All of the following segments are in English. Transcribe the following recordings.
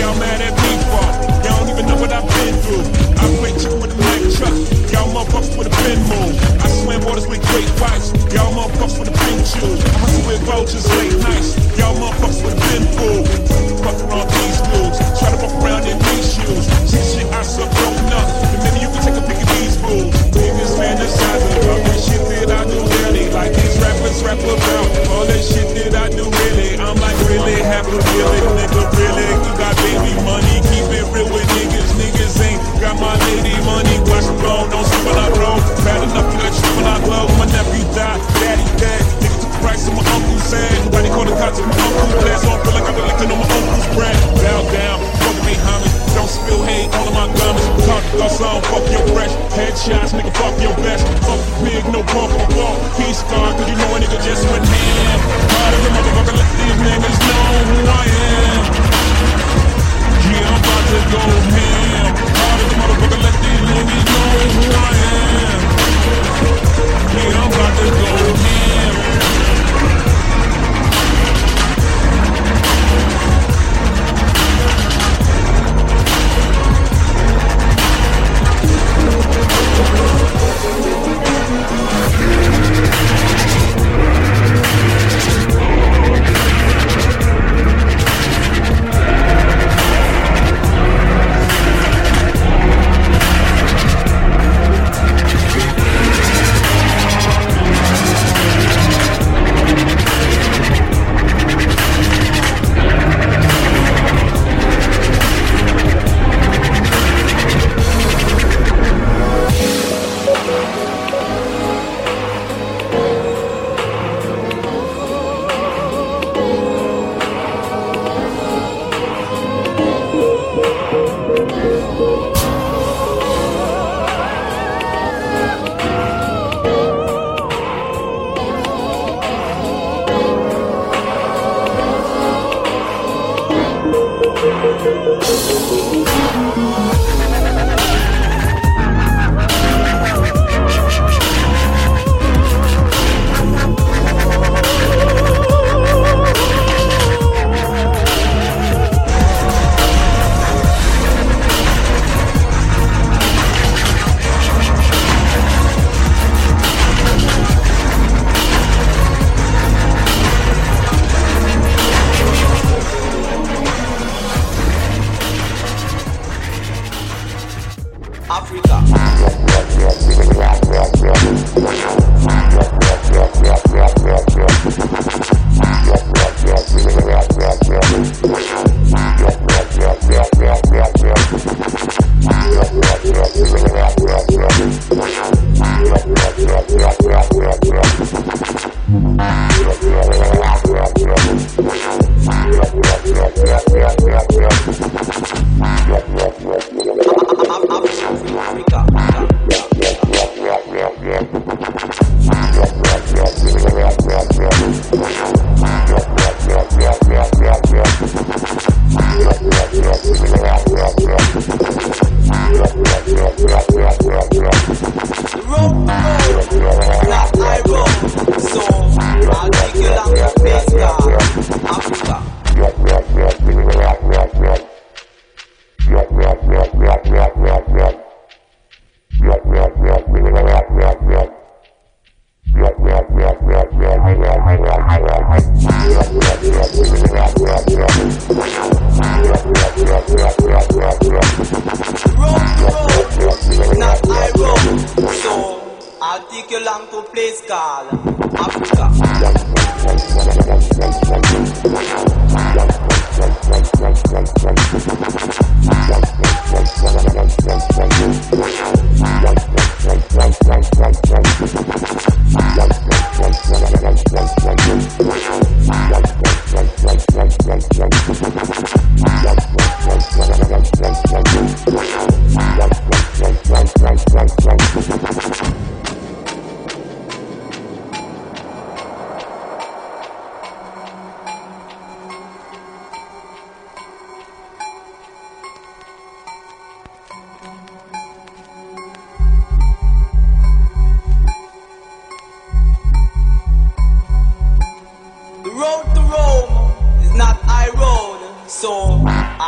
y'all mad at me for? Y'all don't even know what I've been through. I play chicken with a knife truck. Y'all motherfuckers with a pen move. I swim waters with great whites. Y'all motherfuckers with a pink shoes. I hustle with vultures late nights. Y'all motherfuckers with a bin pool. Fucking on these dudes. Try to walk around in these shoes. See shit I suck growing up. The minute you can take a pick of these fools. Niggas fantasize about this shit that I do really. Like these rappers rap about all that shit that I do really. I'm like really happy really, nigga really. You got baby money, keep it real with niggas. Niggas ain't got my lady money. Watch me blow, don't see when I roll. Bad enough you let you when I blow. My nephew died, daddy dead. Nigga took the price of my uncle said. Nobody called the cops of my uncle blast. So I feel like I've been licking on my uncle's bread. Bow down, fuck me homie. Don't spill hate all of my garments. Talk about some, fuck your fresh. Headshots, nigga, fuck your best. Fuck the pig, no bump or walk. Peace scar, cause you know a nigga just went ham. Hard as a motherfucker, let these niggas know who I am. Yeah, I'm about to go ham. Hard as a motherfucker, let these niggas know who I am. Yeah, I'm about to go ham.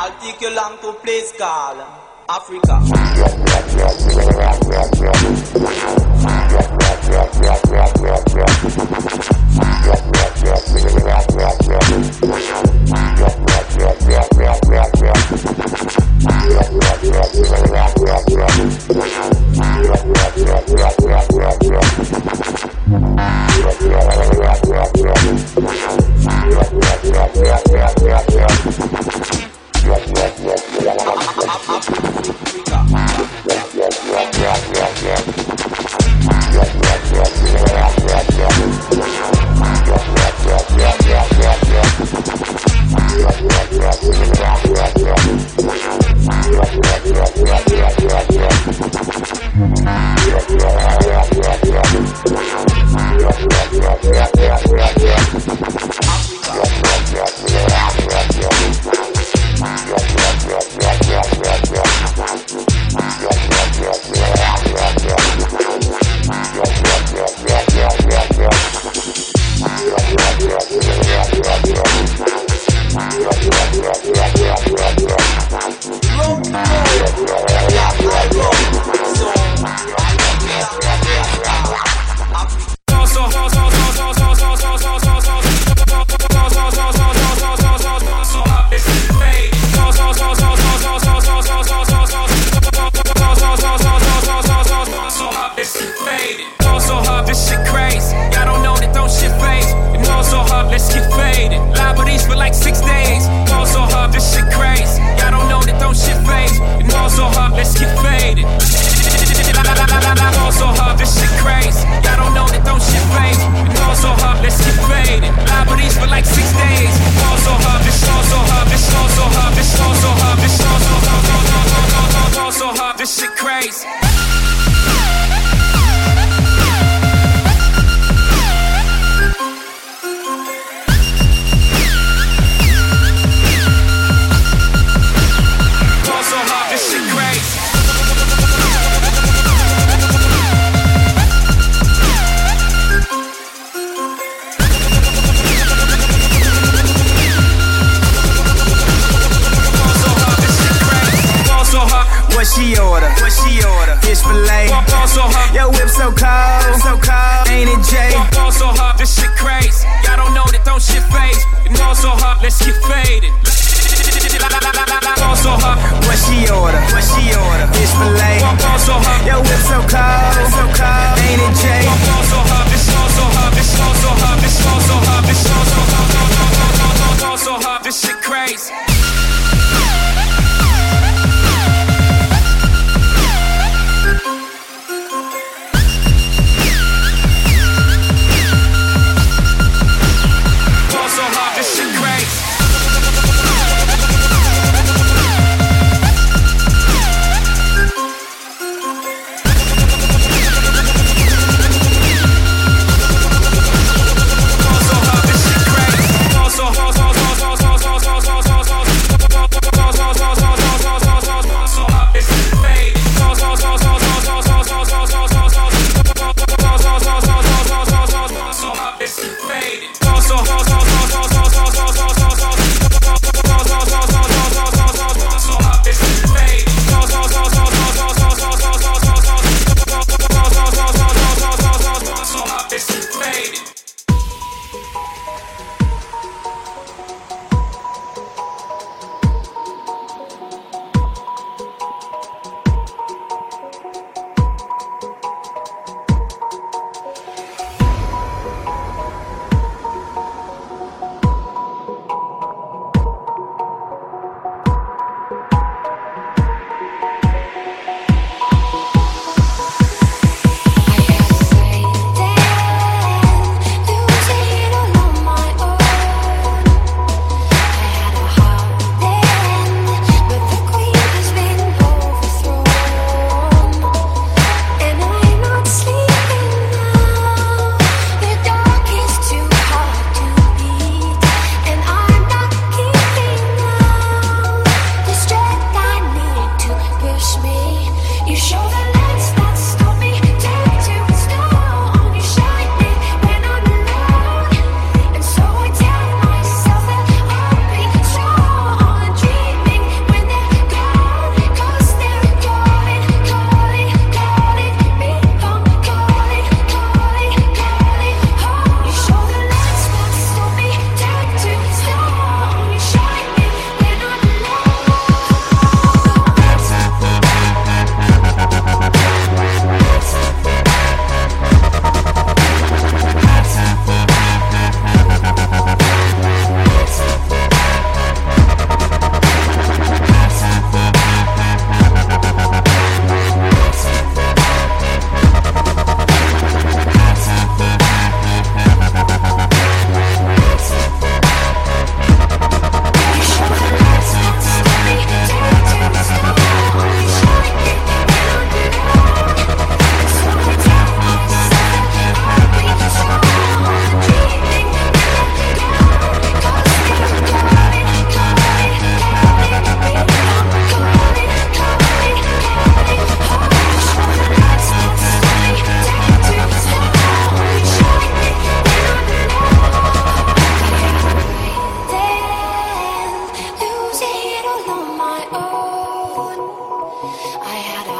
I'll take you along to a place called Africa.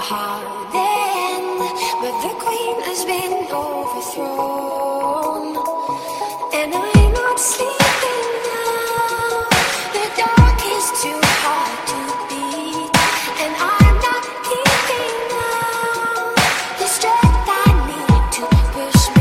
hard end, but the queen has been overthrown, and I'm not sleeping now. The dark is too hard to beat, and I'm not keeping now the strength I need to push me.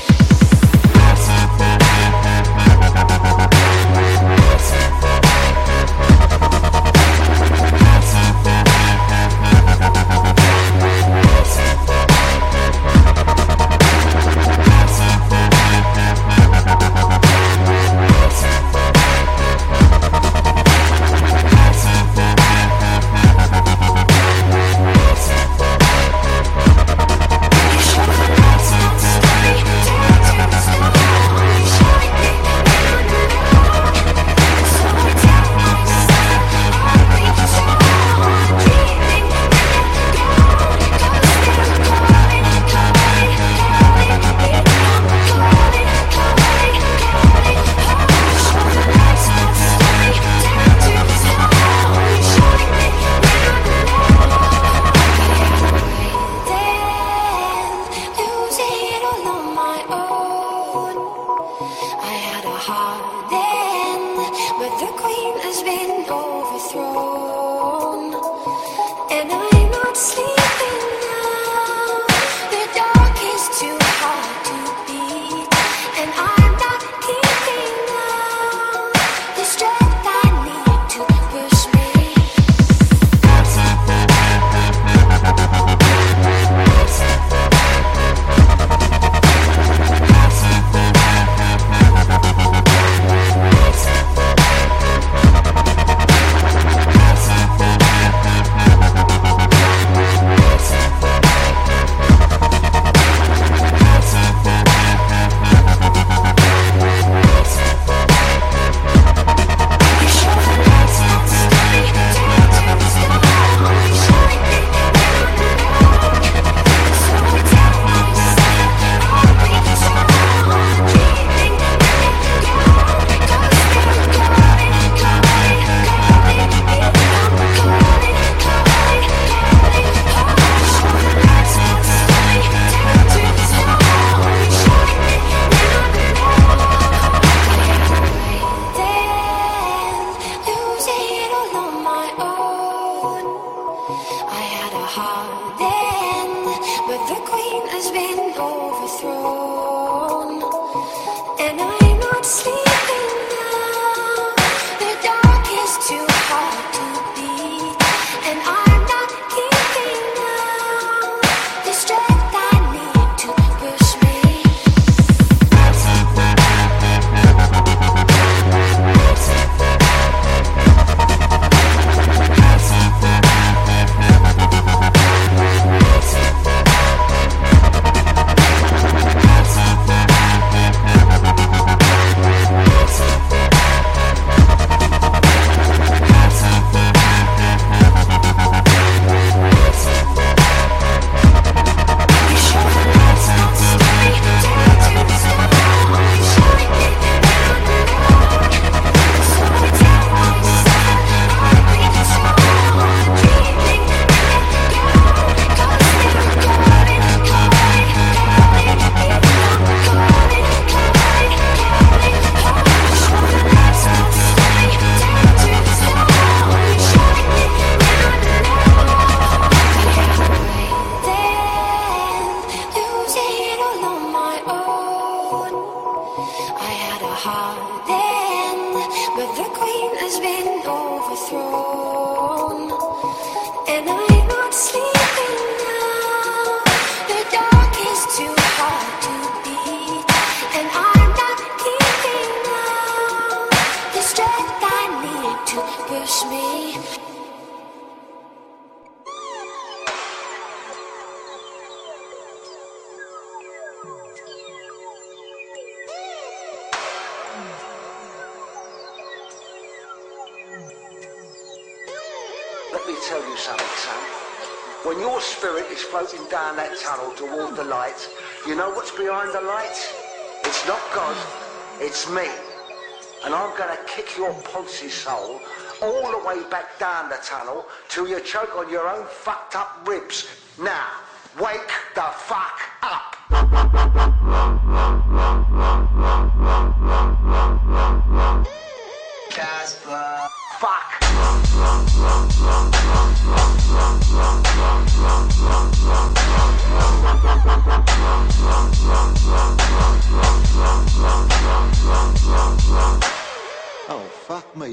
Let me tell you something, son. When your spirit is floating down that tunnel toward the light, you know what's behind the light? It's not God, it's me. And I'm gonna kick your Ponzi soul all the way back down the tunnel till you choke on your own fucked up ribs. Now, wake the fuck up. Casper. Fuck. Oh, fuck me.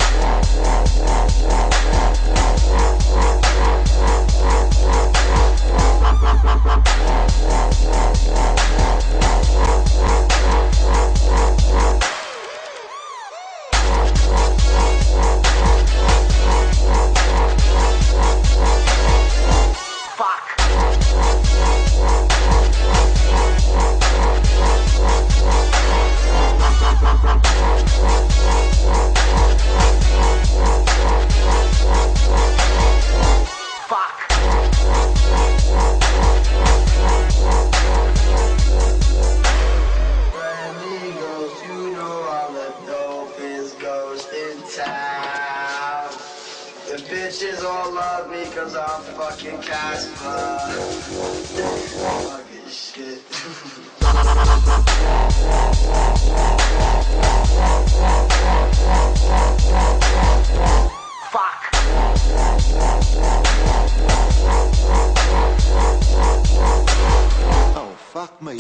The bitches all love me cause I'm fucking Casper. Fucking shit. Fuck. Oh, fuck me.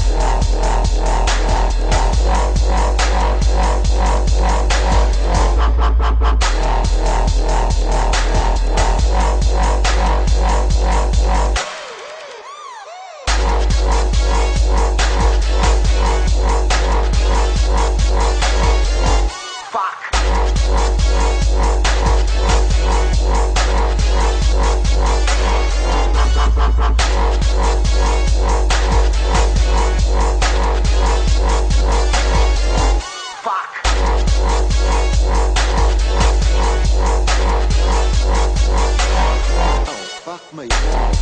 Fuck me.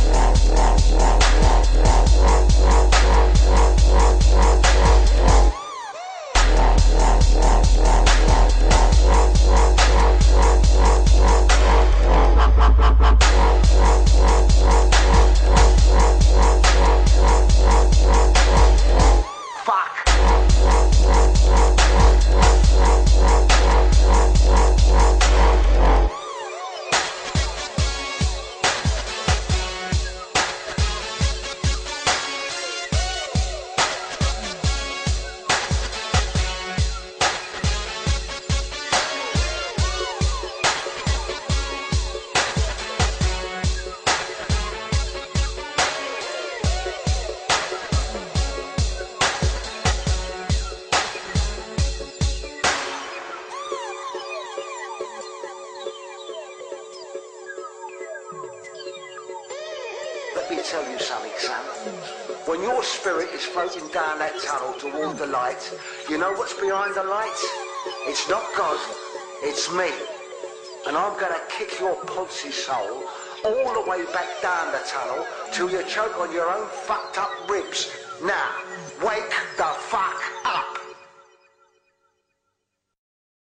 Let me tell you something, son. When your spirit is floating down that tunnel toward the light, you know what's behind the light? It's not God, it's me. And I'm gonna kick your Ponzi soul all the way back down the tunnel till you choke on your own fucked up ribs. Now, wake the fuck up.